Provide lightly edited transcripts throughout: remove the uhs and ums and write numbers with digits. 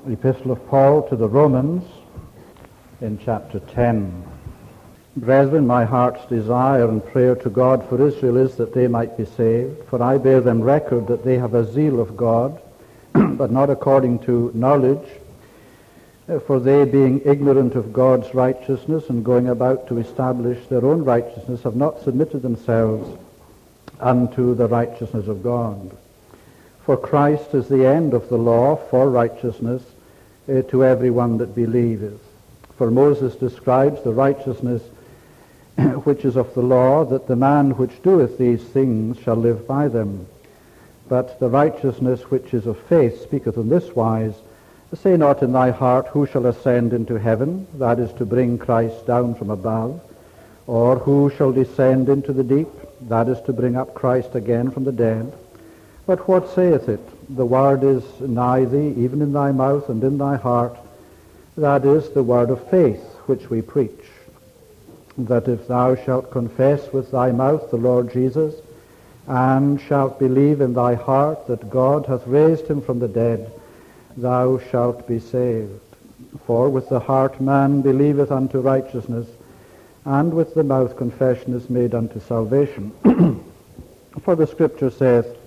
Epistle of Paul to the Romans in chapter 10. Brethren, my heart's desire and prayer to God for Israel is that they might be saved. For I bear them record that they have a zeal of God, but not according to knowledge. For they, being ignorant of God's righteousness and going about to establish their own righteousness, have not submitted themselves unto the righteousness of God. For Christ is the end of the law for righteousness to everyone that believeth. For Moses describes the righteousness which is of the law, that the man which doeth these things shall live by them. But the righteousness which is of faith speaketh on this wise, say not in thy heart, who shall ascend into heaven, that is to bring Christ down from above, or who shall descend into the deep, that is to bring up Christ again from the dead. But what saith it? The word is nigh thee, even in thy mouth and in thy heart. That is the word of faith which we preach. That if thou shalt confess with thy mouth the Lord Jesus, and shalt believe in thy heart that God hath raised him from the dead, thou shalt be saved. For with the heart man believeth unto righteousness, and with the mouth confession is made unto salvation. For the Scripture saith,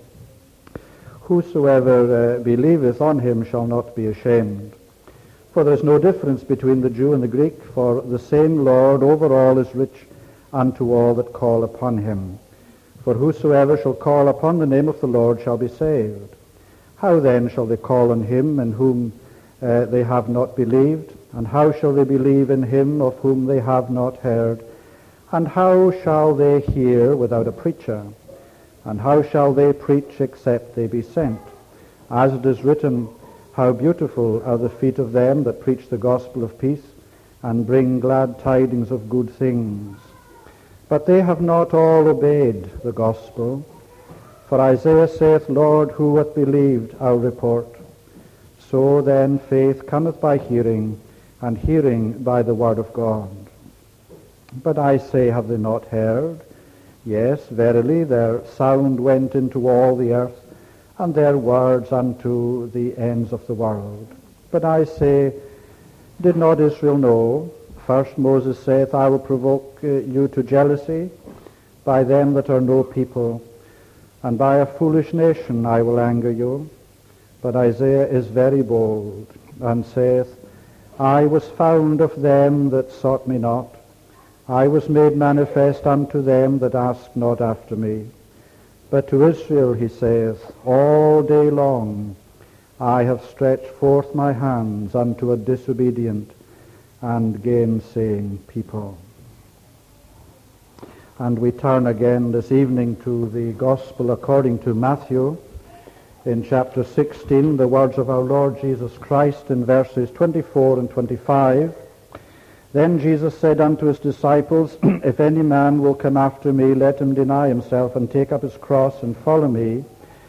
whosoever believeth on him shall not be ashamed. For there is no difference between the Jew and the Greek, for the same Lord over all is rich unto all that call upon him. For whosoever shall call upon the name of the Lord shall be saved. How then shall they call on him in whom they have not believed? And how shall they believe in him of whom they have not heard? And how shall they hear without a preacher? And how shall they preach except they be sent? As it is written, how beautiful are the feet of them that preach the gospel of peace, and bring glad tidings of good things. But they have not all obeyed the gospel. For Isaiah saith, Lord, who hath believed our report? So then faith cometh by hearing, and hearing by the word of God. But I say, have they not heard? Yes, verily, their sound went into all the earth, and their words unto the ends of the world. But I say, did not Israel know? First Moses saith, I will provoke you to jealousy by them that are no people, and by a foolish nation I will anger you. But Isaiah is very bold, and saith, I was found of them that sought me not. I was made manifest unto them that asked not after me. But to Israel he saith, all day long I have stretched forth my hands unto a disobedient and gainsaying people. And we turn again this evening to the Gospel according to Matthew in chapter 16, the words of our Lord Jesus Christ in verses 24 and 25. Then Jesus said unto his disciples, if any man will come after me, let him deny himself and take up his cross and follow me.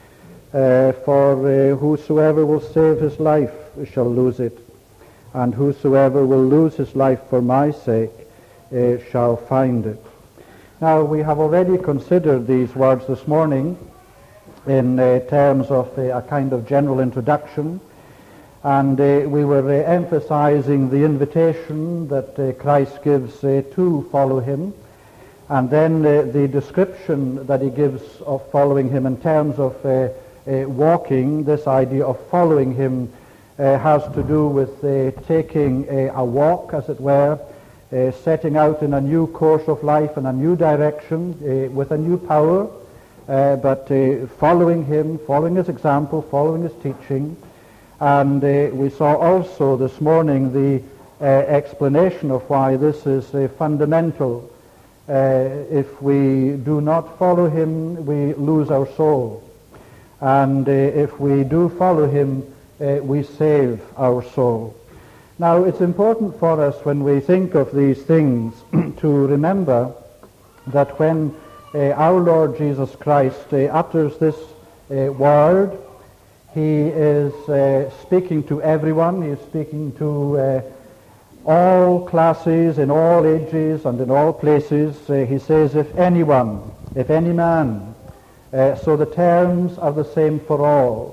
For whosoever will save his life shall lose it, and whosoever will lose his life for my sake shall find it. Now, we have already considered these words this morning in terms of a kind of general introduction. And we were emphasizing the invitation that Christ gives to follow him, and then the description that he gives of following him in terms of walking. This idea of following him has to do with taking a walk, as it were, setting out in a new course of life, in a new direction, with a new power, but following him, following his example, following his teaching. And we saw also this morning the explanation of why this is fundamental. If we do not follow him, we lose our soul. And if we do follow him, we save our soul. Now, it's important for us when we think of these things to remember that when our Lord Jesus Christ utters this word, he is speaking to everyone. He is speaking to all classes, in all ages, and in all places. He says, if anyone, if any man. So the terms are the same for all.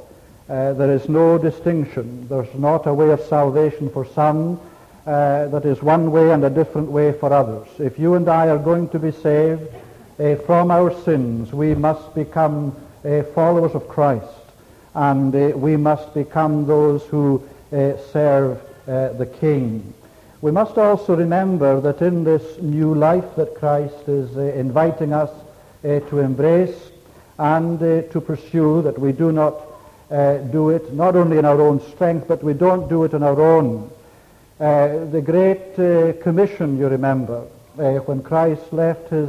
There is no distinction. There's not a way of salvation for some that is one way and a different way for others. If you and I are going to be saved from our sins, we must become followers of Christ, and we must become those who serve the King. We must also remember that in this new life that Christ is inviting us to embrace and to pursue, that we do not do it not only in our own strength, but we don't do it on our own. The Great Commission, you remember, when Christ left his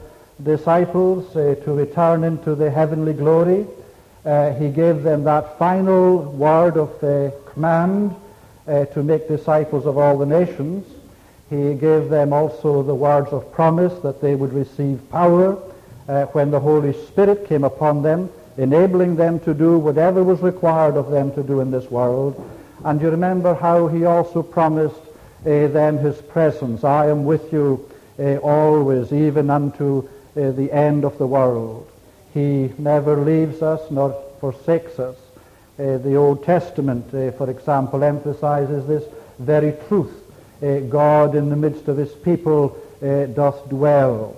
disciples to return into the heavenly glory, he gave them that final word of command to make disciples of all the nations. He gave them also the words of promise that they would receive power when the Holy Spirit came upon them, enabling them to do whatever was required of them to do in this world. And you remember how he also promised then his presence. I am with you always, even unto the end of the world. He never leaves us nor forsakes us. The Old Testament, for example, emphasizes this very truth. God in the midst of his people doth dwell.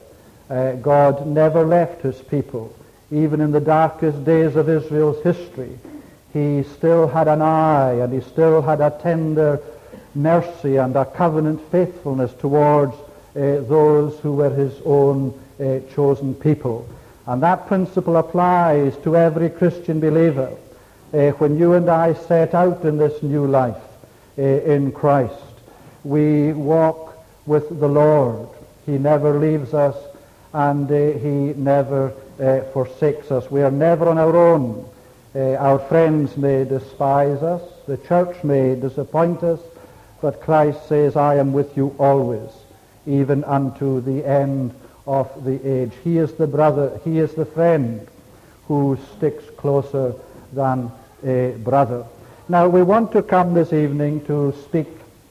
God never left his people. Even in the darkest days of Israel's history, he still had an eye, and he still had a tender mercy and a covenant faithfulness towards those who were his own chosen people. And that principle applies to every Christian believer. When you and I set out in this new life in Christ, we walk with the Lord. He never leaves us, and he never forsakes us. We are never on our own. Our friends may despise us, the church may disappoint us, but Christ says, I am with you always, even unto the end of the age. He is the brother, he is the friend who sticks closer than a brother. Now we want to come this evening to speak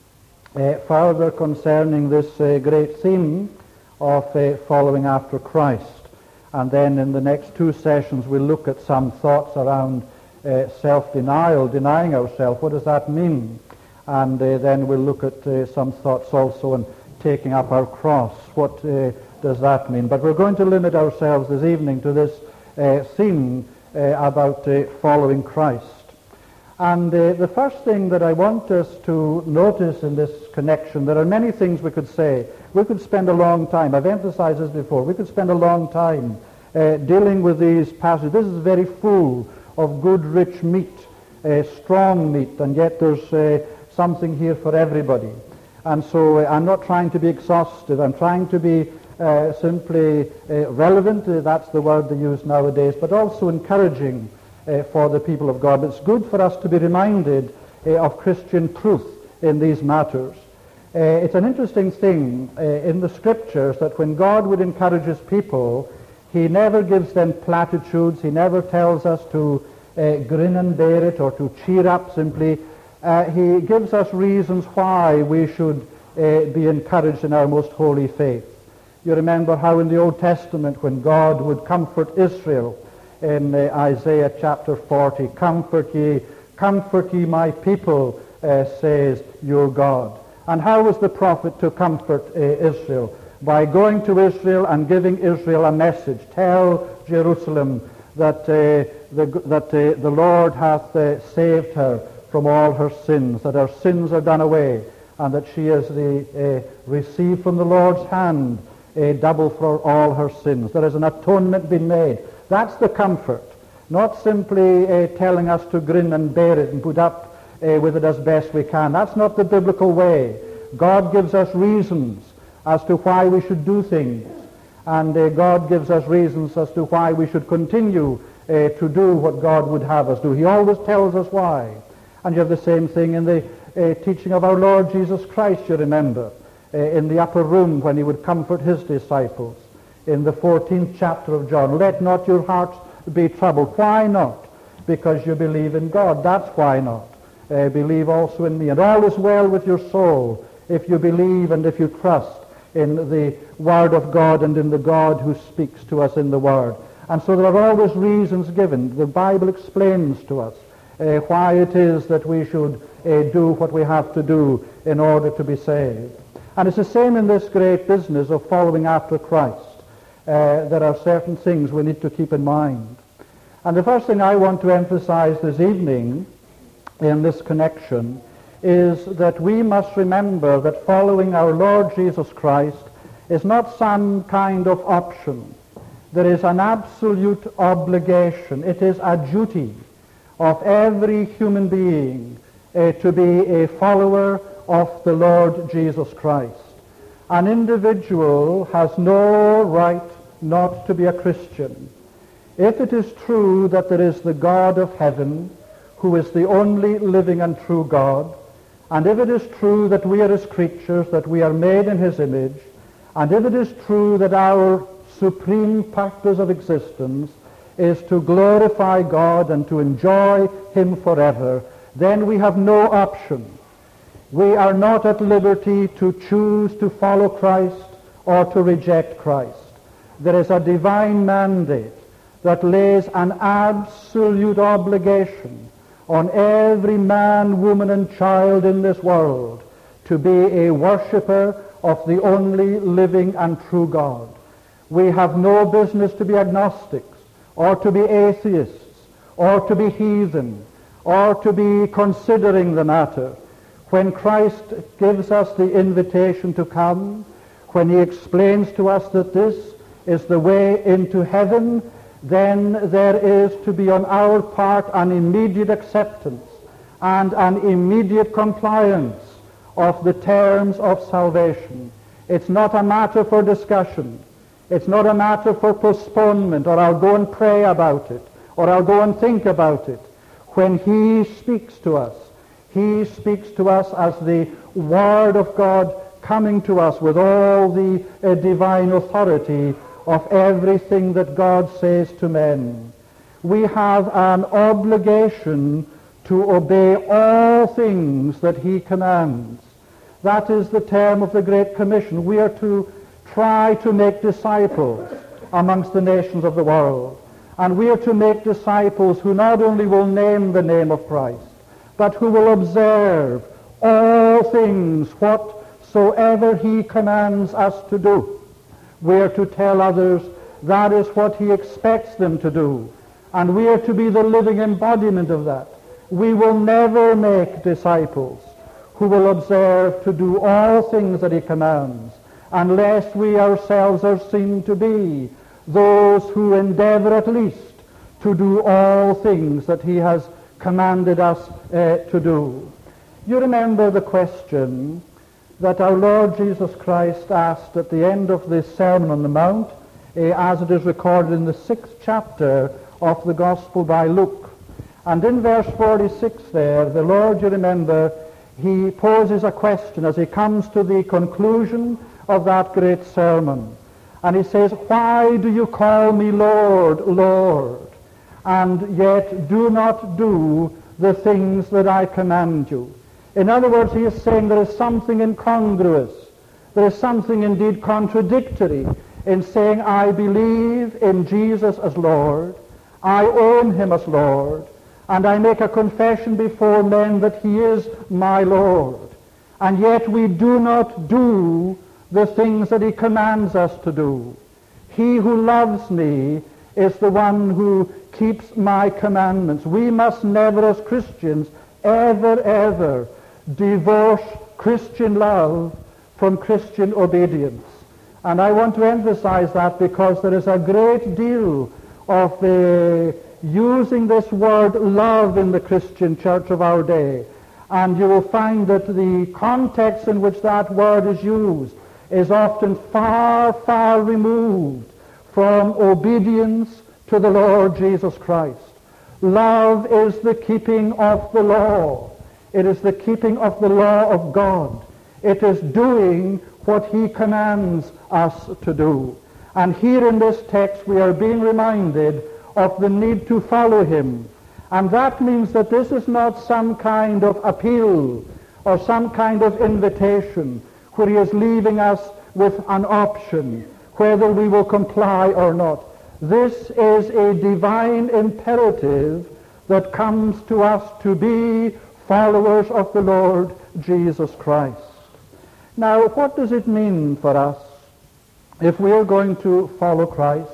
further concerning this great theme of following after Christ. And then in the next two sessions we'll look at some thoughts around self-denial, denying ourselves. What does that mean? And then we'll look at some thoughts also on taking up our cross. What does that mean? But we're going to limit ourselves this evening to this theme about following Christ. And the first thing that I want us to notice in this connection, there are many things we could say. We could spend a long time, I've emphasized this before, we could spend a long time dealing with these passages. This is very full of good, rich meat, strong meat, and yet there's something here for everybody. And so I'm not trying to be exhaustive, I'm trying to be simply relevant, that's the word they use nowadays, but also encouraging for the people of God. It's good for us to be reminded of Christian truth in these matters. It's an interesting thing in the Scriptures that when God would encourage his people, he never gives them platitudes, he never tells us to grin and bear it or to cheer up simply. He gives us reasons why we should be encouraged in our most holy faith. You remember how in the Old Testament when God would comfort Israel in Isaiah chapter 40, comfort ye my people, says your God. And how was the prophet to comfort Israel? By going to Israel and giving Israel a message. Tell Jerusalem that the Lord hath saved her from all her sins, that her sins are done away, and that she has received from the Lord's hand double for all her sins. There is an atonement been made. That's the comfort. Not simply telling us to grin and bear it and put up with it as best we can. That's not the biblical way. God gives us reasons as to why we should do things. And God gives us reasons as to why we should continue to do what God would have us do. He always tells us why. And you have the same thing in the teaching of our Lord Jesus Christ, you remember, in the upper room when he would comfort his disciples. In the 14th chapter of John, let not your hearts be troubled. Why not? Because you believe in God. That's why not. Believe also in me. And all is well with your soul if you believe and if you trust in the Word of God and in the God who speaks to us in the Word. And so there are always reasons given. The Bible explains to us why it is that we should do what we have to do in order to be saved. And it's the same in this great business of following after Christ. There are certain things we need to keep in mind. And the first thing I want to emphasize this evening in this connection is that we must remember that following our Lord Jesus Christ is not some kind of option. There is an absolute obligation. It is a duty of every human being to be a follower of the Lord Jesus Christ. An individual has no right not to be a Christian. If it is true that there is the God of heaven, who is the only living and true God, and if it is true that we are his creatures, that we are made in his image, and if it is true that our supreme purpose of existence is to glorify God and to enjoy him forever, then we have no option. We are not at liberty to choose to follow Christ or to reject Christ. There is a divine mandate that lays an absolute obligation on every man, woman, and child in this world to be a worshipper of the only living and true God. We have no business to be agnostics, or to be atheists, or to be heathen, or to be considering the matter. When Christ gives us the invitation to come, when he explains to us that this is the way into heaven, then there is to be on our part an immediate acceptance and an immediate compliance of the terms of salvation. It's not a matter for discussion. It's not a matter for postponement, or I'll go and pray about it, or I'll go and think about it. When he speaks to us as the Word of God coming to us with all the divine authority of everything that God says to men. We have an obligation to obey all things that he commands. That is the term of the Great Commission. We are to try to make disciples amongst the nations of the world. And we are to make disciples who not only will name the name of Christ, but who will observe all things whatsoever he commands us to do. We are to tell others that is what he expects them to do. And we are to be the living embodiment of that. We will never make disciples who will observe to do all things that he commands unless we ourselves are seen to be those who endeavor at least to do all things that he has commanded us to do. You remember the question that our Lord Jesus Christ asked at the end of the Sermon on the Mount, as it is recorded in the 6th chapter of the Gospel by Luke. And in verse 46 there, the Lord, you remember, he poses a question as he comes to the conclusion of that great sermon. And he says, "Why do you call me Lord, Lord, and yet do not do the things that I command you?" In other words, he is saying there is something incongruous. There is something indeed contradictory in saying, I believe in Jesus as Lord, I own him as Lord, and I make a confession before men that he is my Lord. And yet we do not do the things that he commands us to do. He who loves me is the one who keeps my commandments. We must never as Christians ever divorce Christian love from Christian obedience. And I want to emphasize that because there is a great deal of using this word love in the Christian church of our day. And you will find that the context in which that word is used is often far removed from obedience to the Lord Jesus Christ. Love is the keeping of the law. It is the keeping of the law of God. It is doing what he commands us to do. And here in this text we are being reminded of the need to follow him. And that means that this is not some kind of appeal or some kind of invitation where he is leaving us with an option, whether we will comply or not. This is a divine imperative that comes to us to be followers of the Lord Jesus Christ. Now, what does it mean for us if we are going to follow Christ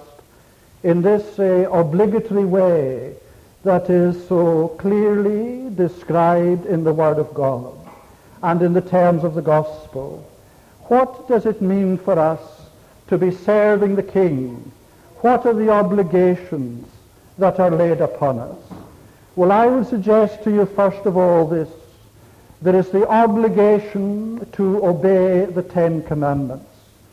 in this obligatory way that is so clearly described in the Word of God and in the terms of the gospel? What does it mean for us to be serving the King? What are the obligations that are laid upon us? Well, I will suggest to you first of all this. There is the obligation to obey the Ten Commandments.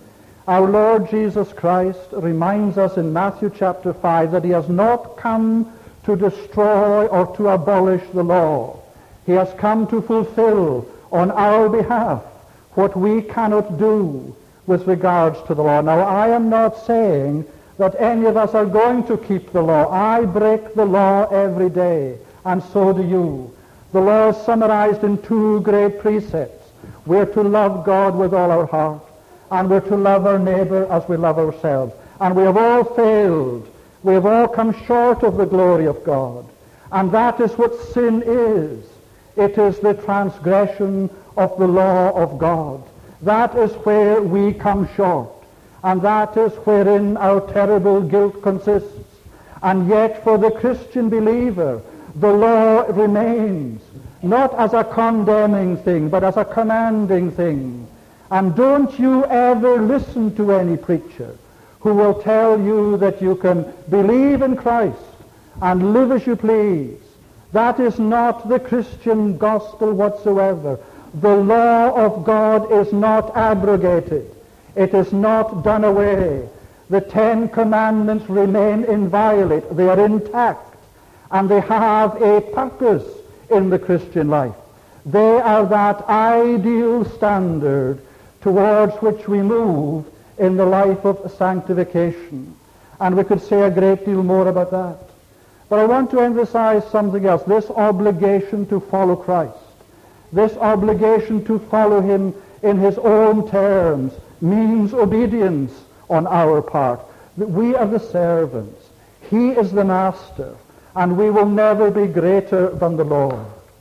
Our Lord Jesus Christ reminds us in Matthew chapter 5 that he has not come to destroy or to abolish the law. He has come to fulfill on our behalf what we cannot do with regards to the law. Now, I am not saying that any of us are going to keep the law. I break the law every day, and so do you. The law is summarized in two great precepts. We're to love God with all our heart, and we're to love our neighbor as we love ourselves. And we have all failed. We have all come short of the glory of God. And that is what sin is. It is the transgression of the law of God. That is where we come short. And that is wherein our terrible guilt consists. And yet for the Christian believer, the law remains, not as a condemning thing, but as a commanding thing. And don't you ever listen to any preacher who will tell you that you can believe in Christ and live as you please. That is not the Christian gospel whatsoever. The law of God is not abrogated. It is not done away. The Ten Commandments remain inviolate. They are intact. And they have a purpose in the Christian life. They are that ideal standard towards which we move in the life of sanctification. And we could say a great deal more about that. But I want to emphasize something else. This obligation to follow Christ, this obligation to follow him in his own terms, means obedience on our part. We are the servants. He is the master. And we will never be greater than the Lord.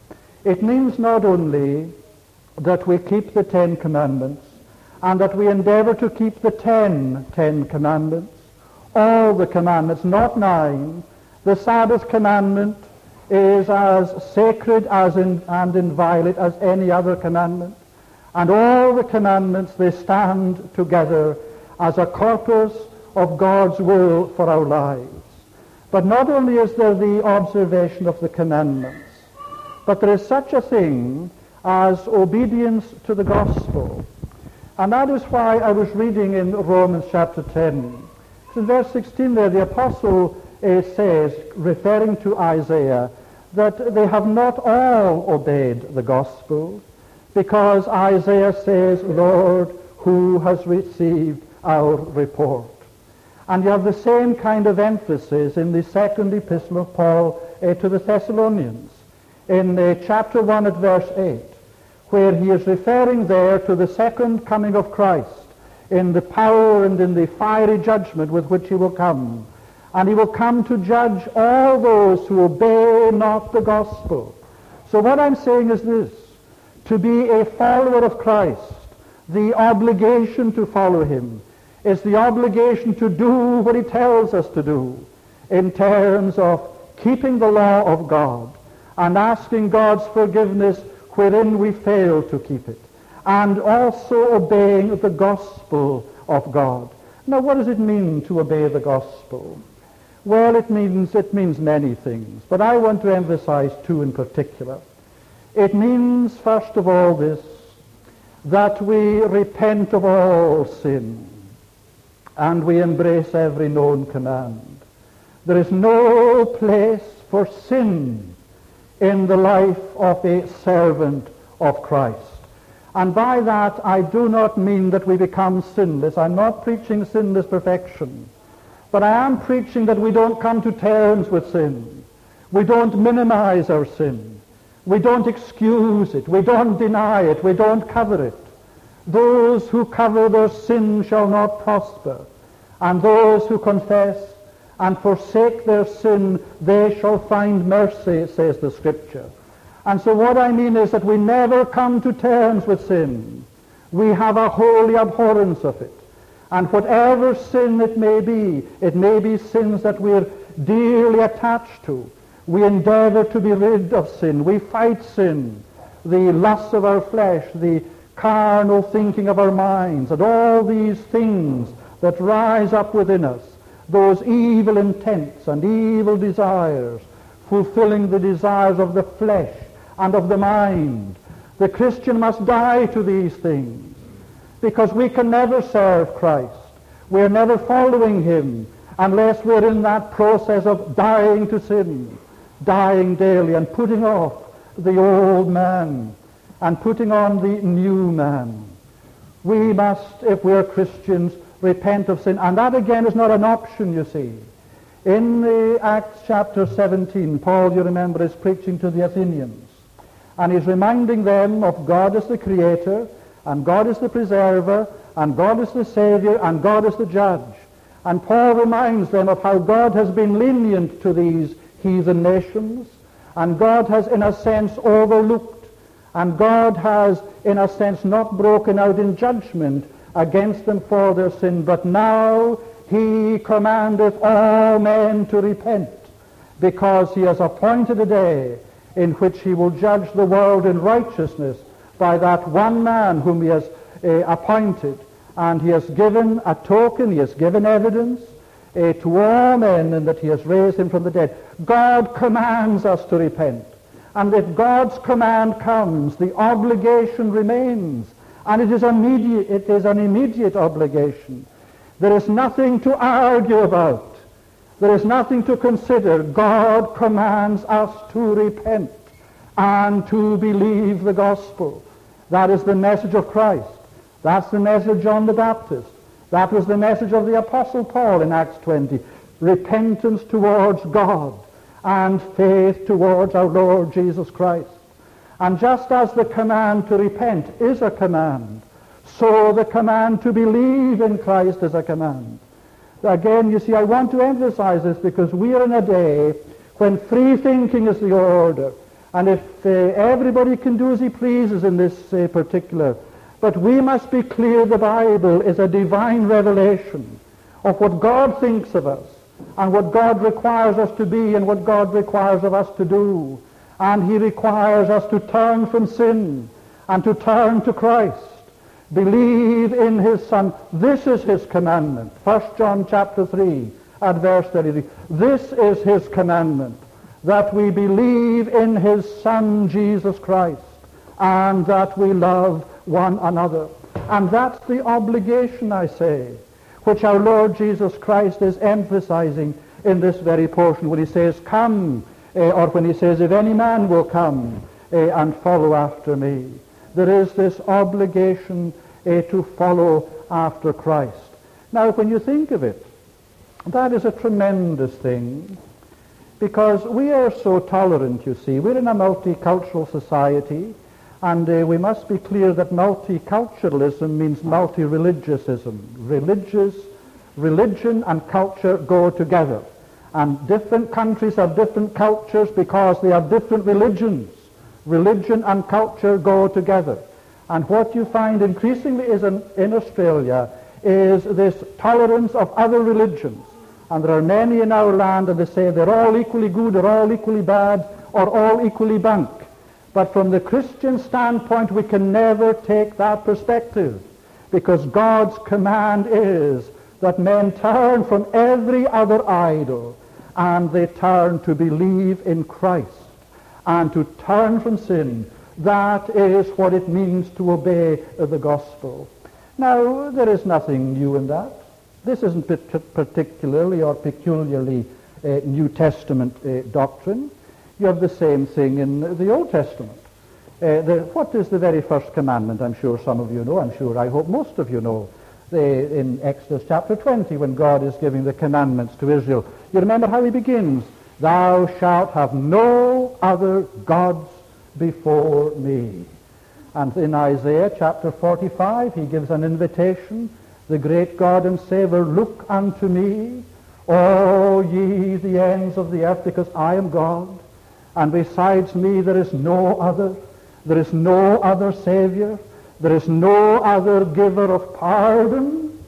It means not only that we keep the Ten Commandments and that we endeavor to keep the Ten Commandments, all the commandments, not 9. The Sabbath commandment is as sacred and inviolate as any other commandment. And all the commandments, they stand together as a corpus of God's will for our lives. But not only is there the observation of the commandments, but there is such a thing as obedience to the gospel. And that is why I was reading in Romans chapter 10. In verse 16 there, the apostle says, referring to Isaiah, that they have not all obeyed the gospel, because Isaiah says, Lord, who has received our report? And you have the same kind of emphasis in the second epistle of Paul to the Thessalonians, in chapter 1 at verse 8, where he is referring there to the second coming of Christ in the power and in the fiery judgment with which he will come. And he will come to judge all those who obey not the gospel. So what I'm saying is this: to be a follower of Christ, the obligation to follow him, is the obligation to do what he tells us to do in terms of keeping the law of God and asking God's forgiveness wherein we fail to keep it, and also obeying the gospel of God. Now, what does it mean to obey the gospel? Well, it means many things, but I want to emphasize 2 in particular. It means, first of all, this, that we repent of all sin, and we embrace every known command. There is no place for sin in the life of a servant of Christ. And by that I do not mean that we become sinless. I'm not preaching sinless perfection. But I am preaching that we don't come to terms with sin. We don't minimize our sin. We don't excuse it. We don't deny it. We don't cover it. Those who cover their sin shall not prosper, and those who confess and forsake their sin, they shall find mercy, says the Scripture. And so what I mean is that we never come to terms with sin. We have a holy abhorrence of it. And whatever sin it may be sins that we're dearly attached to. We endeavor to be rid of sin. We fight sin, the lusts of our flesh, the carnal thinking of our minds, and all these things that rise up within us, those evil intents and evil desires, fulfilling the desires of the flesh and of the mind. The Christian must die to these things, because we can never serve Christ. We're never following him unless we're in that process of dying to sin, dying daily and putting off the old man and putting on the new man. We must, if we're Christians, repent of sin. And that again is not an option, you see. In the Acts chapter 17, Paul, you remember, is preaching to the Athenians. And he's reminding them of God as the creator, and God is the preserver, and God is the savior, and God is the judge. And Paul reminds them of how God has been lenient to these heathen nations, and God has in a sense overlooked, and God has in a sense not broken out in judgment against them for their sin, but now he commandeth all men to repent, because he has appointed a day in which he will judge the world in righteousness by that one man whom he has appointed. And he has given a token, he has given evidence to all men, and that he has raised him from the dead. God commands us to repent. And if God's command comes, the obligation remains. And it is an immediate obligation. There is nothing to argue about. There is nothing to consider. God commands us to repent and to believe the gospel. That is the message of Christ. That's the message of John the Baptist. That was the message of the Apostle Paul in Acts 20. Repentance towards God and faith towards our Lord Jesus Christ. And just as the command to repent is a command, so the command to believe in Christ is a command. Again, you see, I want to emphasize this because we are in a day when free thinking is the order. And if everybody can do as he pleases in this particular, but we must be clear the Bible is a divine revelation of what God thinks of us and what God requires us to be and what God requires of us to do. And he requires us to turn from sin and to turn to Christ. Believe in his Son. This is his commandment. 1 John chapter 3 at verse 33. This is his commandment, that we believe in his Son Jesus Christ, and that we love one another. And that's the obligation, I say, which our Lord Jesus Christ is emphasizing in this very portion when he says, come, or when he says, if any man will come and follow after me. There is this obligation to follow after Christ. Now, when you think of it, that is a tremendous thing, because we are so tolerant, you see. We're in a multicultural society, and we must be clear that multiculturalism means multi-religiousism. Religion and culture go together. And different countries have different cultures because they have different religions. Religion and culture go together. And what you find increasingly is in Australia is this tolerance of other religions. And there are many in our land, and they say they're all equally good, or all equally bad, or all equally bunk. But from the Christian standpoint, we can never take that perspective, because God's command is that men turn from every other idol, and they turn to believe in Christ, and to turn from sin. That is what it means to obey the gospel. Now, there is nothing new in that. This isn't particularly or peculiarly New Testament doctrine. You have the same thing in the Old Testament. What is the very first commandment? I'm sure some of you know. I hope most of you know. In Exodus chapter 20, when God is giving the commandments to Israel. You remember how he begins? Thou shalt have no other gods before me. And in Isaiah chapter 45, he gives an invitation. The great God and Savior, look unto me, O ye the ends of the earth, because I am God, and besides me there is no other. There is no other Savior. There is no other giver of pardon.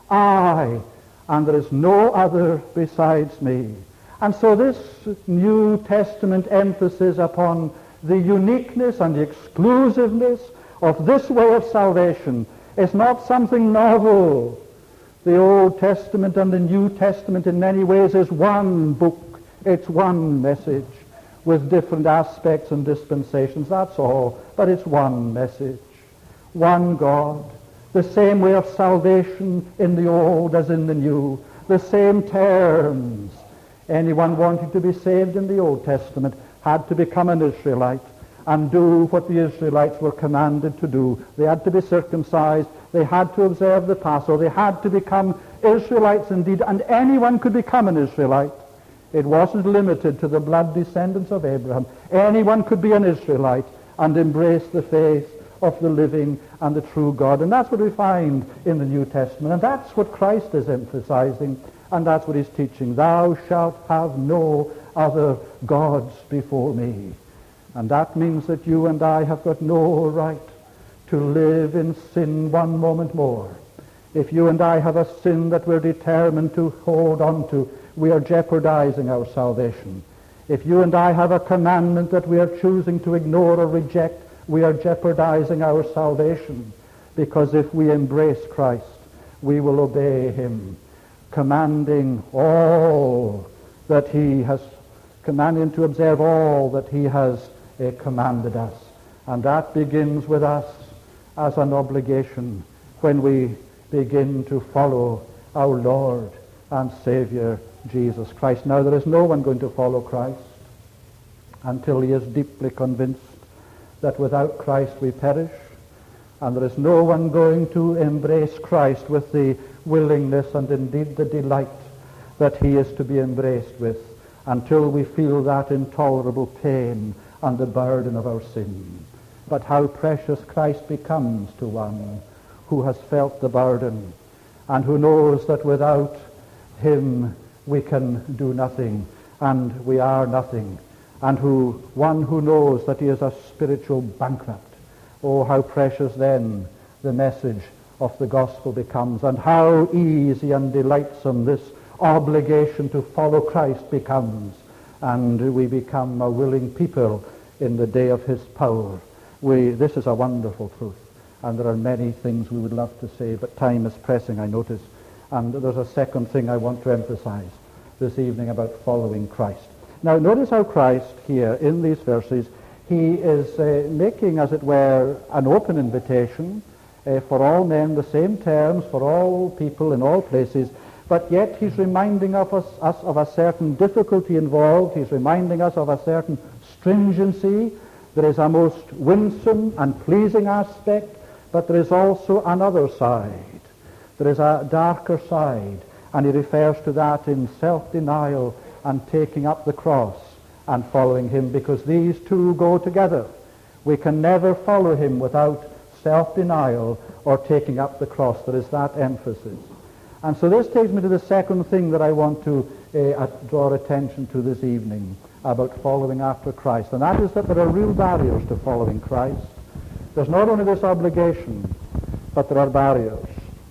I, and there is no other besides me. And so this New Testament emphasis upon the uniqueness and the exclusiveness of this way of salvation is not something novel. The Old Testament and the New Testament in many ways is one book. It's one message with different aspects and dispensations, that's all. But it's one message. One God. The same way of salvation in the Old as in the New. The same terms. Anyone wanting to be saved in the Old Testament had to become an Israelite and do what the Israelites were commanded to do. They had to be circumcised. They had to observe the Passover. They had to become Israelites indeed, and anyone could become an Israelite. It wasn't limited to the blood descendants of Abraham. Anyone could be an Israelite and embrace the faith of the living and the true God. And that's what we find in the New Testament. And that's what Christ is emphasizing, and that's what he's teaching. Thou shalt have no other gods before me. And that means that you and I have got no right to live in sin one moment more. If you and I have a sin that we're determined to hold on to, we are jeopardizing our salvation. If you and I have a commandment that we are choosing to ignore or reject, we are jeopardizing our salvation. Because if we embrace Christ, we will obey him, commanding all that he has commanded, to observe all that he has commanded us. And that begins with us as an obligation when we begin to follow our Lord and Savior Jesus Christ. Now, there is no one going to follow Christ until he is deeply convinced that without Christ we perish, and there is no one going to embrace Christ with the willingness and indeed the delight that he is to be embraced with until we feel that intolerable pain and the burden of our sin. But how precious Christ becomes to one who has felt the burden and who knows that without him we can do nothing and we are nothing, and one who knows that he is a spiritual bankrupt. Oh, how precious then the message of the gospel becomes, and how easy and delightsome this obligation to follow Christ becomes, and we become a willing people in the day of his power. This is a wonderful truth, and there are many things we would love to say, but time is pressing, I notice. And there's a second thing I want to emphasize this evening about following Christ. Now, notice how Christ here in these verses, he is making, as it were, an open invitation for all men, the same terms for all people in all places, but yet he's reminding us of a certain difficulty involved. He's reminding us of a certain stringency. There is a most winsome and pleasing aspect, but there is also another side. There is a darker side, and he refers to that in self-denial and taking up the cross and following him, because these two go together. We can never follow him without self-denial or taking up the cross. There is that emphasis. And so this takes me to the second thing that I want to draw attention to this evening about following after Christ, and that is that there are real barriers to following Christ. There's not only this obligation, but there are barriers.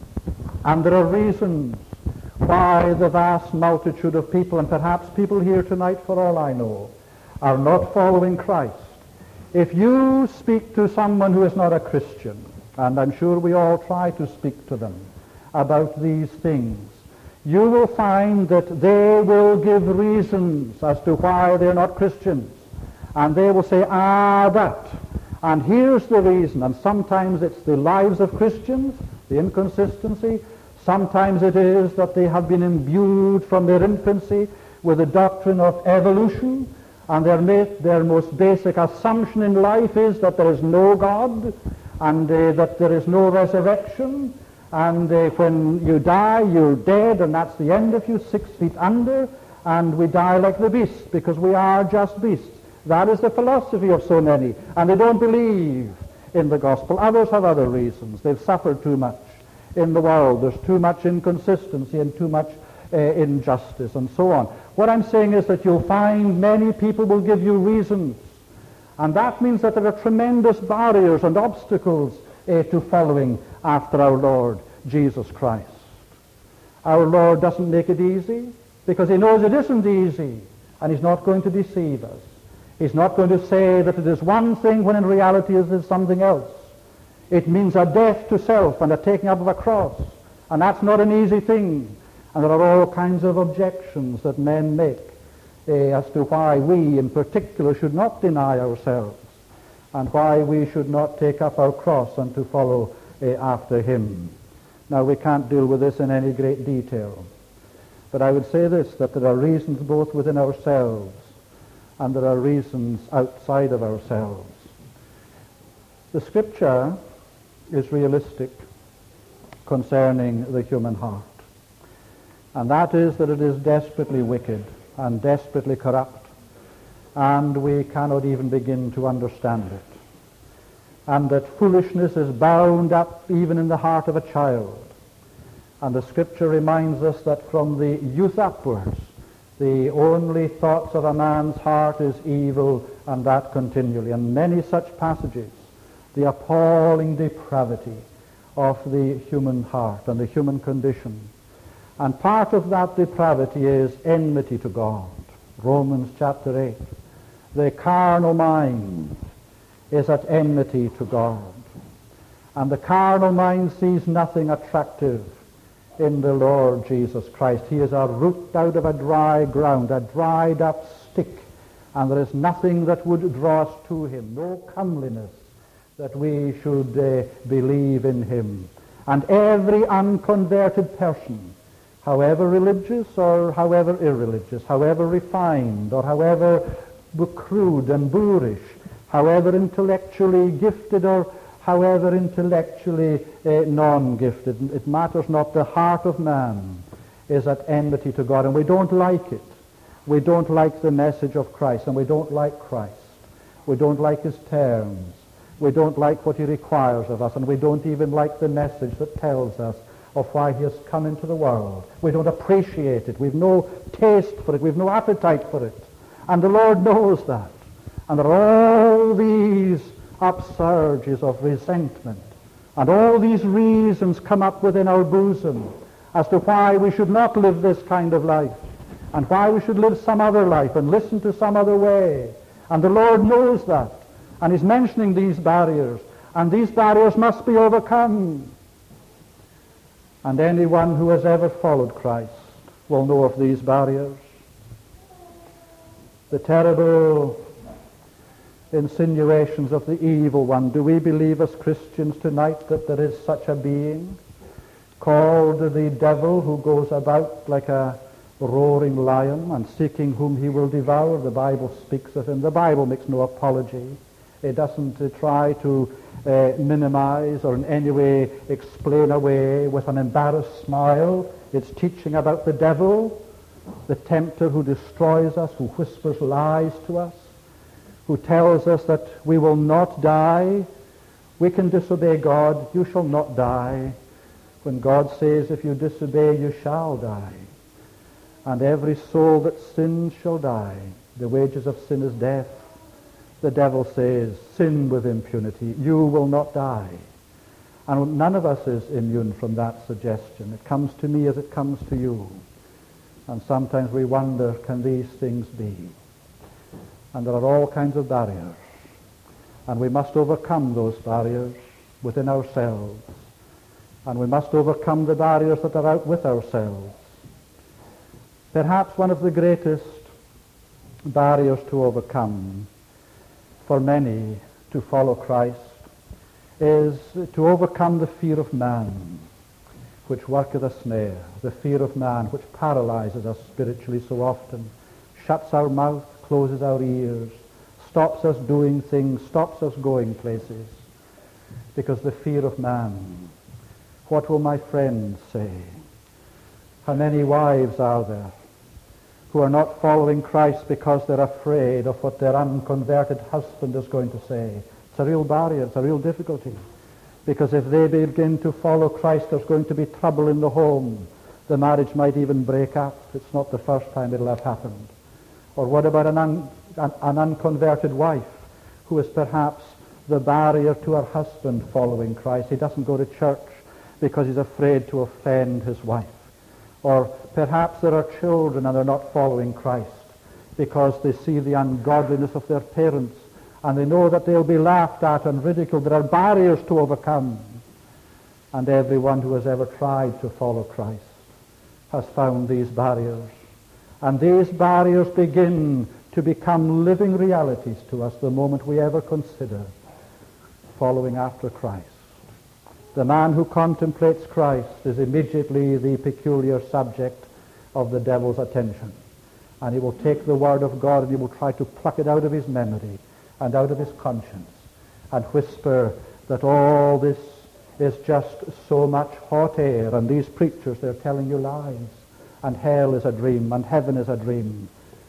And there are reasons why the vast multitude of people, and perhaps people here tonight for all I know, are not following Christ. If you speak to someone who is not a Christian, and I'm sure we all try to speak to them about these things, you will find that they will give reasons as to why they're not Christians. And they will say, but, and here's the reason. And sometimes it's the lives of Christians, the inconsistency. Sometimes it is that they have been imbued from their infancy with the doctrine of evolution, and their most basic assumption in life is that there is no God, and that there is no resurrection, and when you die, you're dead, and that's the end of you, 6 feet under, and we die like the beasts, because we are just beasts. That is the philosophy of so many, and they don't believe in the gospel. Others have other reasons. They've suffered too much in the world. There's too much inconsistency and too much injustice and so on. What I'm saying is that you'll find many people will give you reasons, and that means that there are tremendous barriers and obstacles to following after our Lord Jesus Christ. Our Lord doesn't make it easy because he knows it isn't easy, and he's not going to deceive us. He's not going to say that it is one thing when in reality it is something else. It means a death to self and a taking up of a cross, and that's not an easy thing. And there are all kinds of objections that men make as to why we in particular should not deny ourselves and why we should not take up our cross and to follow after him. Now, we can't deal with this in any great detail, but I would say this, that there are reasons both within ourselves and there are reasons outside of ourselves. The Scripture is realistic concerning the human heart, and that is that it is desperately wicked and desperately corrupt, and we cannot even begin to understand it, and that foolishness is bound up even in the heart of a child. And the Scripture reminds us that from the youth upwards, the only thoughts of a man's heart is evil, and that continually. And many such passages, the appalling depravity of the human heart and the human condition. And part of that depravity is enmity to God. Romans chapter 8. The carnal mind is at enmity to God. And the carnal mind sees nothing attractive in the Lord Jesus Christ. He is a root out of a dry ground, a dried up stick, and there is nothing that would draw us to him, no comeliness that we should believe in him. And every unconverted person, however religious or however irreligious, however refined or however crude and boorish, however intellectually gifted or however intellectually non-gifted, it matters not, the heart of man is at enmity to God, and we don't like it. We don't like the message of Christ, and we don't like Christ. We don't like his terms. We don't like what he requires of us, and we don't even like the message that tells us of why he has come into the world. We don't appreciate it. We've no taste for it. We've no appetite for it. And the Lord knows that. And there are all these upsurges of resentment, and all these reasons come up within our bosom as to why we should not live this kind of life, and why we should live some other life and listen to some other way. And the Lord knows that, and he's mentioning these barriers, and these barriers must be overcome. And anyone who has ever followed Christ will know of these barriers. The terrible insinuations of the evil one. Do we believe as Christians tonight that there is such a being called the devil, who goes about like a roaring lion and seeking whom he will devour? The Bible speaks of him. The Bible makes no apology. It doesn't try to minimize or in any way explain away with an embarrassed smile its teaching about the devil, the tempter who destroys us, who whispers lies to us, who tells us that we will not die. We can disobey God. You shall not die. When God says, if you disobey, you shall die. And every soul that sins shall die. The wages of sin is death. The devil says, sin with impunity. You will not die. And none of us is immune from that suggestion. It comes to me as it comes to you. And sometimes we wonder, can these things be? And there are all kinds of barriers. And we must overcome those barriers within ourselves. And we must overcome the barriers that are out with ourselves. Perhaps one of the greatest barriers to overcome for many to follow Christ is to overcome the fear of man, which worketh a snare, the fear of man, which paralyzes us spiritually so often, shuts our mouth, closes our ears, stops us doing things, stops us going places, because the fear of man. What will my friends say? How many wives are there who are not following Christ because they're afraid of what their unconverted husband is going to say? It's a real barrier, it's a real difficulty. Because if they begin to follow Christ, there's going to be trouble in the home. The marriage might even break up. It's not the first time it'll have happened. Or what about an unconverted wife who is perhaps the barrier to her husband following Christ? He doesn't go to church because he's afraid to offend his wife. Or perhaps there are children and they're not following Christ because they see the ungodliness of their parents and they know that they'll be laughed at and ridiculed. There are barriers to overcome. And everyone who has ever tried to follow Christ has found these barriers. And these barriers begin to become living realities to us the moment we ever consider following after Christ. The man who contemplates Christ is immediately the peculiar subject of the devil's attention. And he will take the Word of God and he will try to pluck it out of his memory and out of his conscience and whisper that all this is just so much hot air, and these preachers, they're telling you lies, and hell is a dream, and heaven is a dream.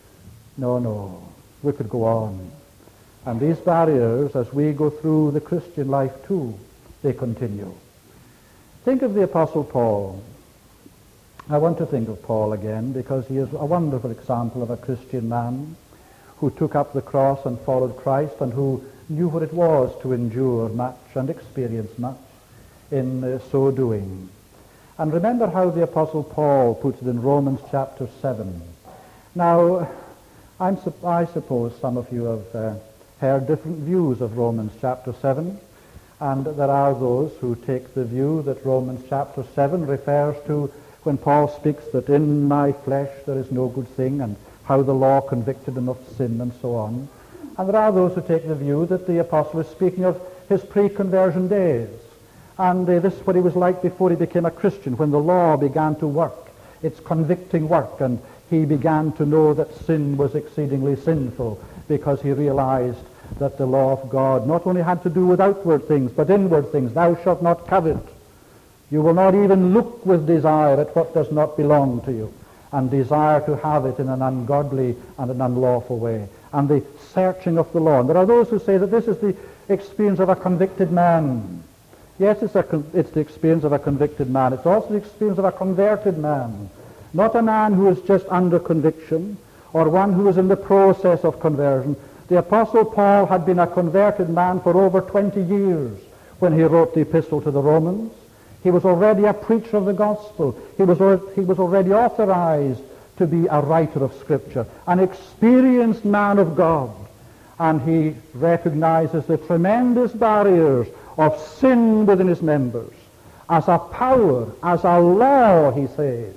No, we could go on. And these barriers, as we go through the Christian life too, they continue. Think of the Apostle Paul. I want to think of Paul again because he is a wonderful example of a Christian man who took up the cross and followed Christ and who knew what it was to endure much and experience much in so doing. And remember how the Apostle Paul puts it in Romans chapter 7. Now, I suppose some of you have heard different views of Romans chapter 7, and there are those who take the view that Romans chapter 7 refers to when Paul speaks that in my flesh there is no good thing, and how the law convicted him of sin and so on. And there are those who take the view that the apostle is speaking of his pre-conversion days. And this is what he was like before he became a Christian, when the law began to work, its convicting work, and he began to know that sin was exceedingly sinful because he realized that the law of God not only had to do with outward things, but inward things. Thou shalt not covet. You will not even look with desire at what does not belong to you, and desire to have it in an ungodly and an unlawful way. And the searching of the law. And there are those who say that this is the experience of a convicted man. Yes, it's the experience of a convicted man. It's also the experience of a converted man. Not a man who is just under conviction or one who is in the process of conversion. The Apostle Paul had been a converted man for over 20 years when he wrote the epistle to the Romans. He was already a preacher of the gospel. He was already authorized to be a writer of Scripture, an experienced man of God. And he recognizes the tremendous barriers of sin within his members as a power, as a law, he says.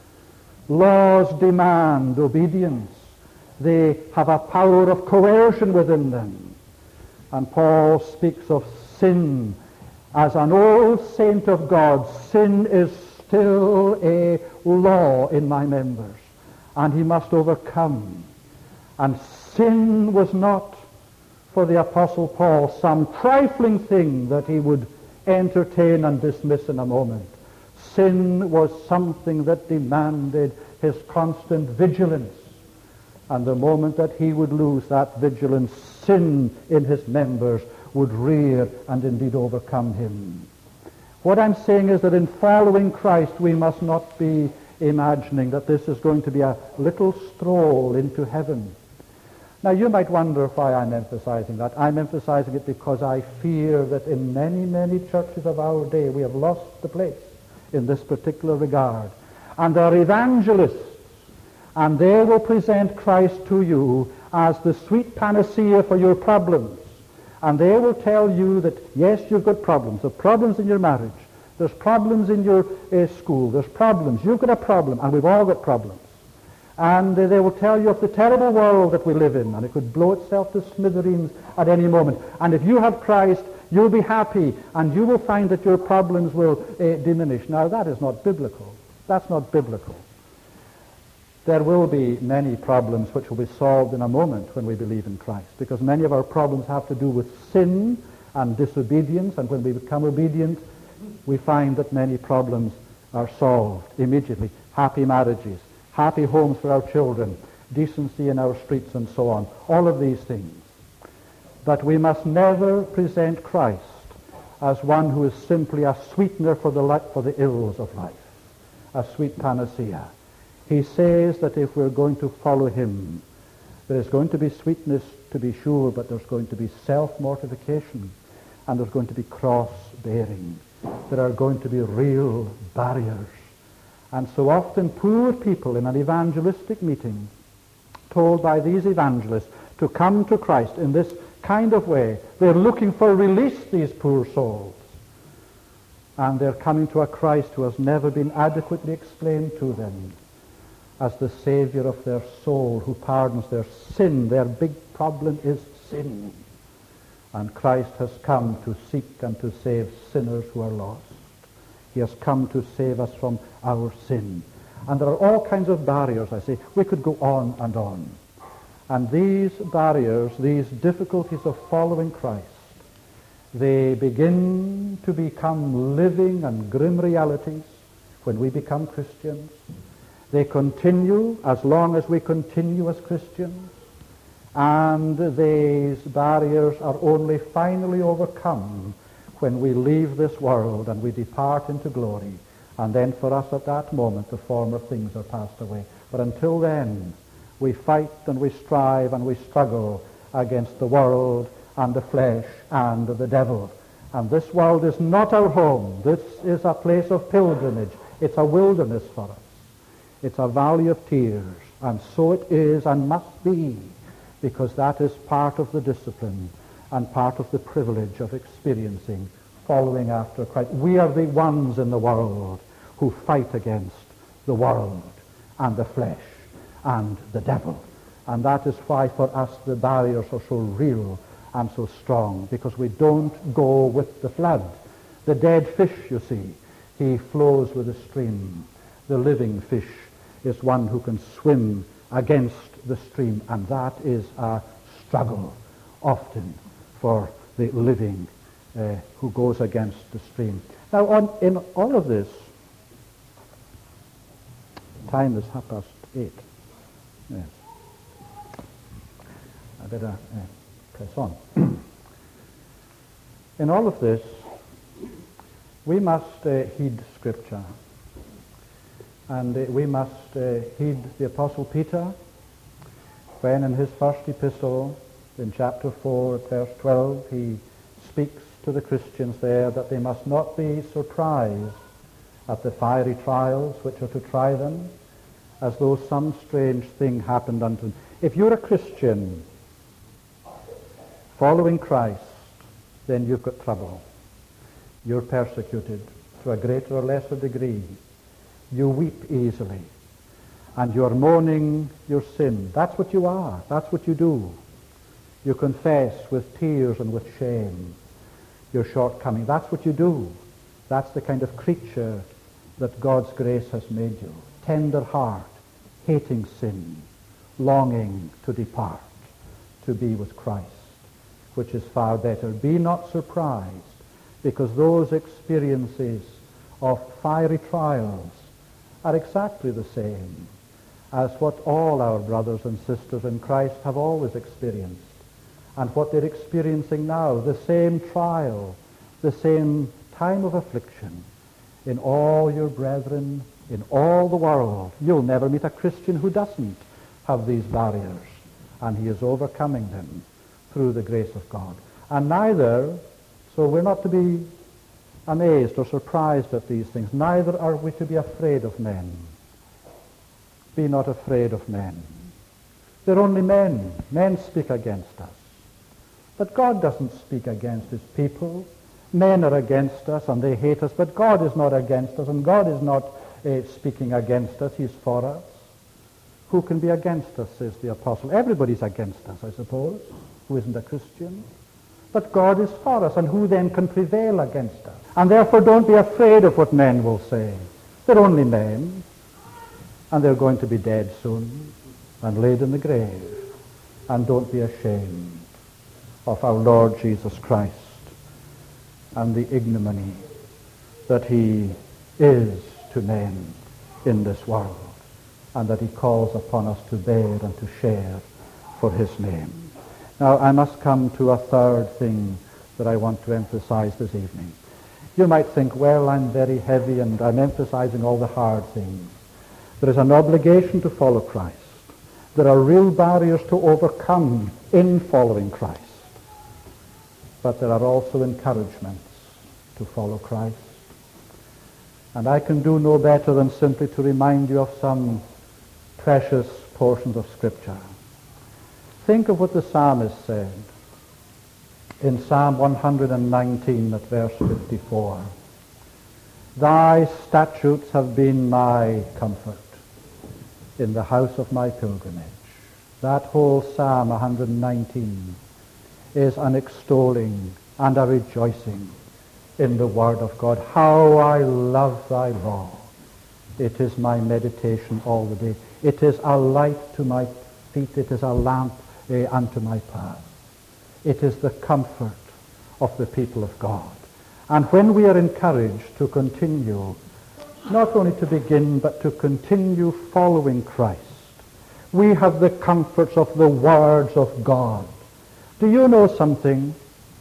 Laws demand obedience. They have a power of coercion within them. And Paul speaks of sin as an old saint of God. Sin is still a law in my members, and he must overcome. And sin was not for the Apostle Paul some trifling thing that he would entertain and dismiss in a moment. Sin was something that demanded his constant vigilance. And the moment that he would lose that vigilance, sin in his members would rear and indeed overcome him. What I'm saying is that in following Christ, we must not be imagining that this is going to be a little stroll into heaven. Now, you might wonder why I'm emphasizing that. I'm emphasizing it because I fear that in many, many churches of our day, we have lost the place in this particular regard. And there are evangelists, and they will present Christ to you as the sweet panacea for your problems. And they will tell you that, yes, you've got problems. There are problems in your marriage. There's problems in your school. There's problems. You've got a problem, and we've all got problems. And they will tell you of the terrible world that we live in, and it could blow itself to smithereens at any moment. And if you have Christ, you'll be happy, and you will find that your problems will diminish. Now, that is not biblical. That's not biblical. There will be many problems which will be solved in a moment when we believe in Christ, because many of our problems have to do with sin and disobedience, and when we become obedient, we find that many problems are solved immediately. Happy marriages, happy homes for our children, decency in our streets, and so on. All of these things. But we must never present Christ as one who is simply a sweetener for the ills of life. a sweet panacea. He says that if we're going to follow him, there is going to be sweetness, to be sure, but there's going to be self-mortification, and there's going to be cross-bearing. There are going to be real barriers. And so often poor people in an evangelistic meeting, told by these evangelists to come to Christ in this kind of way, they're looking for release, these poor souls. And they're coming to a Christ who has never been adequately explained to them as the Savior of their soul, who pardons their sin. Their big problem is sin. And Christ has come to seek and to save sinners who are lost. He has come to save us from our sin. And there are all kinds of barriers, I say. We could go on and on. And these barriers, these difficulties of following Christ, they begin to become living and grim realities when we become Christians. They continue as long as we continue as Christians. And these barriers are only finally overcome when we leave this world and we depart into glory. And then for us at that moment, the former things are passed away. But until then, we fight and we strive and we struggle against the world and the flesh and the devil. And this world is not our home. This is a place of pilgrimage. It's a wilderness for us. It's a valley of tears. And so it is and must be, because that is part of the discipline and part of the privilege of experiencing, following after Christ. We are the ones in the world who fight against the world and the flesh and the devil. And that is why for us the barriers are so real and so strong, because we don't go with the flood. The dead fish, you see, he flows with the stream. The living fish is one who can swim against the stream, and that is a struggle often for the living who goes against the stream. Now, in all of this, time is 8:30. Yes. I better press on. In all of this, we must heed Scripture. And we must heed the Apostle Peter when in his first epistle, in chapter 4, verse 12, he speaks to the Christians there that they must not be surprised at the fiery trials which are to try them, as though some strange thing happened unto them. If you're a Christian following Christ, then you've got trouble. You're persecuted to a greater or lesser degree. You weep easily, and you're mourning your sin. That's what you are. That's what you do. You confess with tears and with shame your shortcoming. That's what you do. That's the kind of creature that God's grace has made you. Tender heart, hating sin, longing to depart, to be with Christ, which is far better. Be not surprised, because those experiences of fiery trials are exactly the same as what all our brothers and sisters in Christ have always experienced, and what they're experiencing now, the same trial, the same time of affliction. In all your brethren, in all the world, you'll never meet a Christian who doesn't have these barriers, and he is overcoming them through the grace of God. And neither, so we're not to be amazed or surprised at these things. Neither are we to be afraid of men. Be not afraid of men. They're only men. Men speak against us. But God doesn't speak against his people. Men are against us and they hate us, but God is not against us, and God is not speaking against us. He's for us. Who can be against us, says the apostle. Everybody's against us, I suppose, who isn't a Christian. But God is for us, and who then can prevail against us? And therefore don't be afraid of what men will say. They're only men, and they're going to be dead soon and laid in the grave. And don't be ashamed of our Lord Jesus Christ and the ignominy that he is to men in this world, and that he calls upon us to bear and to share for his name. Now, I must come to a third thing that I want to emphasize this evening. You might think, well, I'm very heavy and I'm emphasizing all the hard things. There is an obligation to follow Christ. There are real barriers to overcome in following Christ. But there are also encouragements to follow Christ. And I can do no better than simply to remind you of some precious portions of Scripture. Think of what the psalmist said in Psalm 119 at verse 54. Thy statutes have been my comfort in the house of my pilgrimage. That whole Psalm 119 is an extolling and a rejoicing in the Word of God. How I love thy law. It is my meditation all the day. It is a light to my feet. It is a lamp unto my path. It is the comfort of the people of God. And when we are encouraged to continue, not only to begin, but to continue following Christ, we have the comforts of the words of God. Do you know something?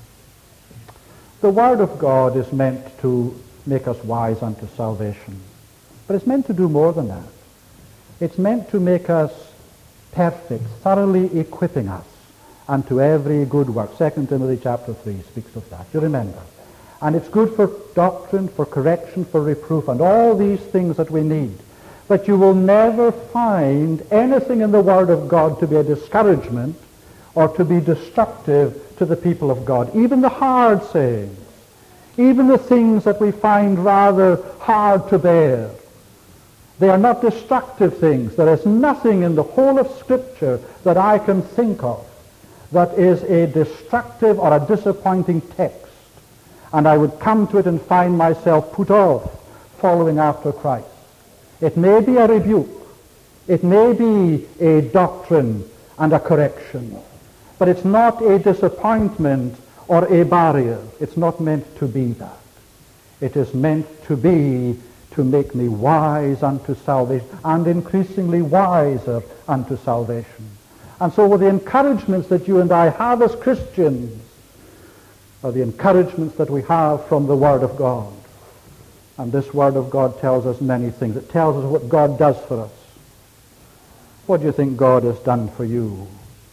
The Word of God is meant to make us wise unto salvation. But it's meant to do more than that. It's meant to make us perfect, thoroughly equipping us unto every good work. 2 Timothy chapter 3 speaks of that. You remember. And it's good for doctrine, for correction, for reproof, and all these things that we need. But you will never find anything in the Word of God to be a discouragement or to be destructive to the people of God. Even the hard sayings, even the things that we find rather hard to bear, they are not destructive things. There is nothing in the whole of Scripture that I can think of that is a destructive or a disappointing text. And I would come to it and find myself put off following after Christ. It may be a rebuke. It may be a doctrine and a correction. But it's not a disappointment or a barrier. It's not meant to be that. It is meant to be to make me wise unto salvation and increasingly wiser unto salvation. And so with the encouragements that you and I have as Christians are the encouragements that we have from the Word of God. And this Word of God tells us many things. It tells us what God does for us. What do you think God has done for you?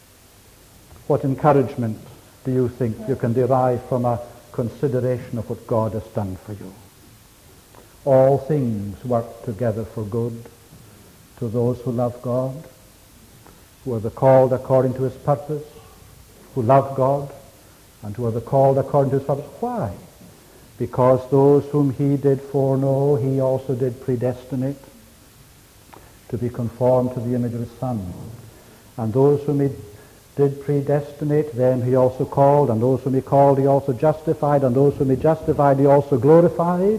What encouragement do you think you can derive from a consideration of what God has done for you? All things work together for good to those who love God, who are the called according to his purpose, who love God, and who are the called according to his purpose. Why? Because those whom he did foreknow, he also did predestinate to be conformed to the image of his Son. And those whom he did predestinate, them he also called, and those whom he called he also justified, and those whom he justified he also glorified.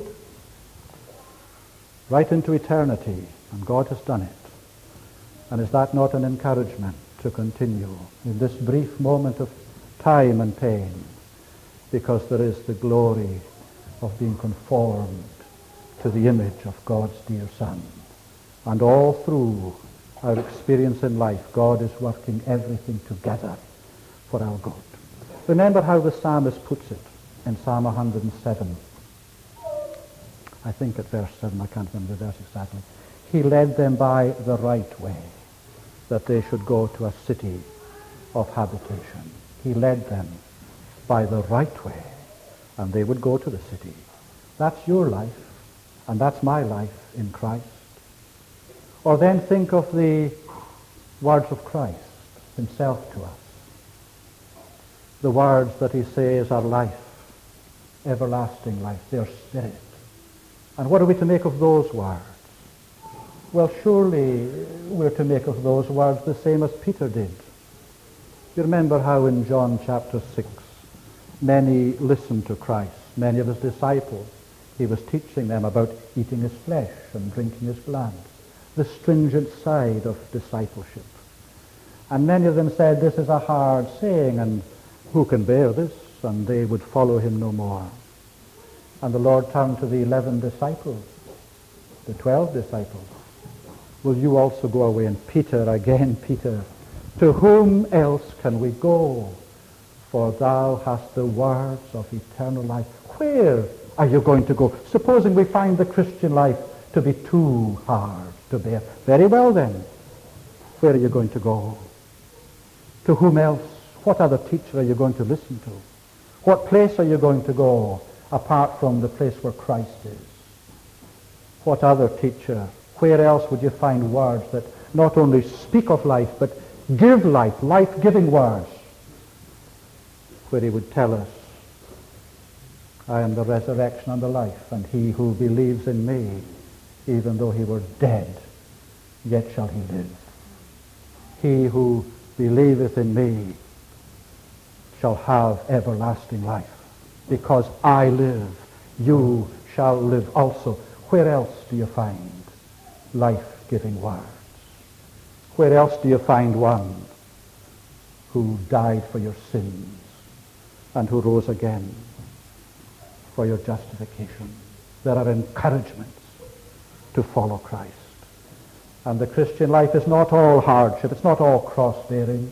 Right into eternity, and God has done it. And is that not an encouragement to continue in this brief moment of time and pain? Because there is the glory of being conformed to the image of God's dear Son. And all through our experience in life, God is working everything together for our good. Remember how the psalmist puts it in Psalm 107. I think at verse 7, I can't remember the verse exactly. He led them by the right way, that they should go to a city of habitation. He led them by the right way, and they would go to the city. That's your life, and that's my life in Christ. Or then think of the words of Christ himself to us. The words that he says are life, everlasting life, their spirit. And what are we to make of those words? Well, surely we're to make of those words the same as Peter did. You remember how in John chapter 6, many listened to Christ, many of his disciples. He was teaching them about eating his flesh and drinking his blood, the stringent side of discipleship. And many of them said, this is a hard saying, and who can bear this? And they would follow him no more. And the Lord turned to the 11 disciples, the 12 disciples. Will you also go away? And Peter, again Peter, to whom else can we go? For thou hast the words of eternal life. Where are you going to go? Supposing we find the Christian life to be too hard to bear. Very well then. Where are you going to go? To whom else? What other teacher are you going to listen to? What place are you going to go apart from the place where Christ is? What other teacher? Where else would you find words that not only speak of life, but give life, life-giving words, where he would tell us, I am the resurrection and the life, and he who believes in me, even though he were dead, yet shall he live. He who believeth in me shall have everlasting life. Because I live, you shall live also. Where else do you find life-giving words? Where else do you find one who died for your sins and who rose again for your justification? There are encouragements to follow Christ. And the Christian life is not all hardship. It's not all cross-bearing.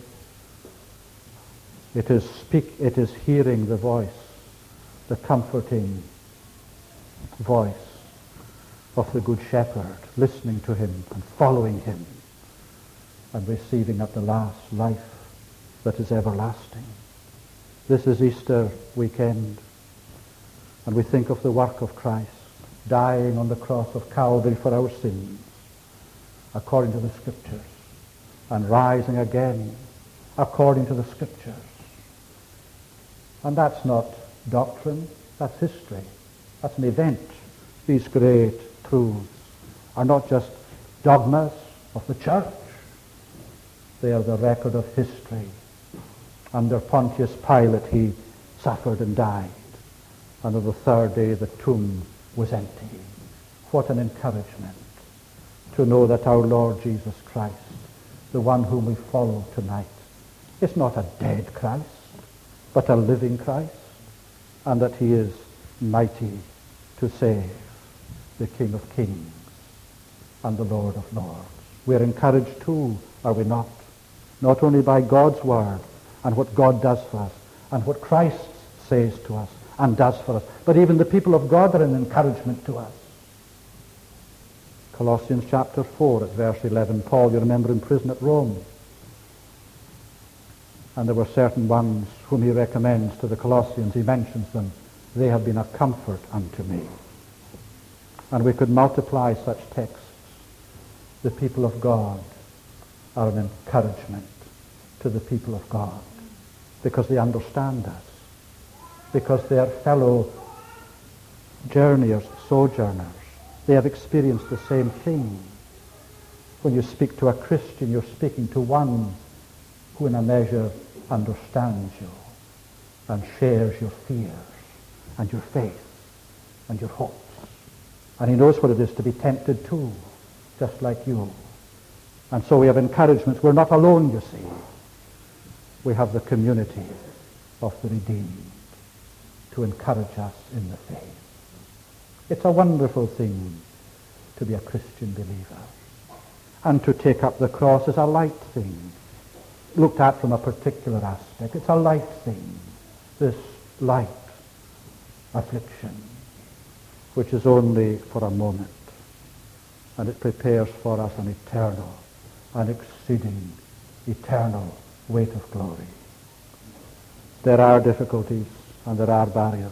It is hearing the voice, the comforting voice of the Good Shepherd, listening to him and following him and receiving at the last life that is everlasting. This is Easter weekend, and we think of the work of Christ, dying on the cross of Calvary for our sins, according to the Scriptures, and rising again according to the Scriptures. And that's not doctrine, that's history. That's an event. These great truths are not just dogmas of the church. They are the record of history. Under Pontius Pilate he suffered and died. And on the third day the tomb was empty. What an encouragement to know that our Lord Jesus Christ, the one whom we follow tonight, is not a dead Christ, but a living Christ, and that he is mighty to save, the King of Kings and the Lord of Lords. We're encouraged too, are we not? Not only by God's word and what God does for us and what Christ says to us and does for us, but even the people of God are an encouragement to us. Colossians chapter 4 at verse 11, Paul, you remember, in prison at Rome. And there were certain ones whom he recommends to the Colossians. He mentions them. They have been a comfort unto me. And we could multiply such texts. The people of God are an encouragement to the people of God because they understand us, because they are fellow journeyers, sojourners. They have experienced the same thing. When you speak to a Christian, you're speaking to one who in a measure understands you and shares your fears and your faith and your hopes. And he knows what it is to be tempted too, just like you. And so we have encouragements. We're not alone, you see. We have the community of the redeemed to encourage us in the faith. It's a wonderful thing to be a Christian believer. And to take up the cross is a light thing, looked at from a particular aspect. It's a light thing, this light affliction, which is only for a moment. And it prepares for us an eternal, an exceeding, eternal weight of glory. There are difficulties and there are barriers.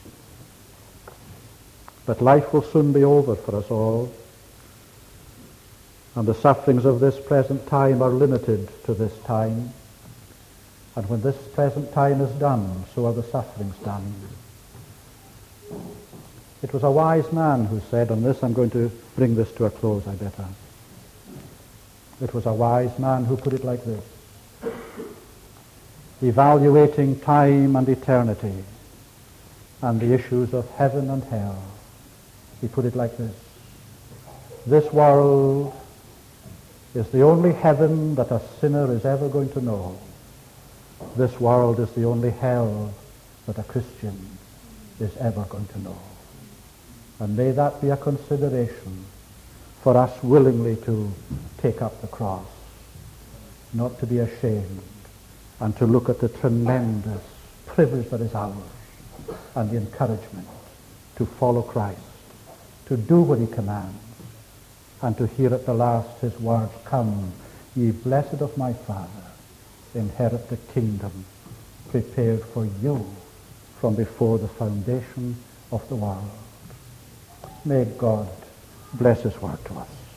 But life will soon be over for us all. And the sufferings of this present time are limited to this time. And when this present time is done, so are the sufferings done. It was a wise man who said, on this I'm going to bring this to a close, I better. It was a wise man who put it like this. Evaluating time and eternity and the issues of heaven and hell, he put it like this. This world is the only heaven that a sinner is ever going to know. This world is the only hell that a Christian is ever going to know. And may that be a consideration for us willingly to take up the cross, not to be ashamed, and to look at the tremendous privilege that is ours and the encouragement to follow Christ, to do what he commands, and to hear at the last his words, "Come, ye blessed of my Father, inherit the kingdom prepared for you from before the foundation of the world." May God bless his word to us.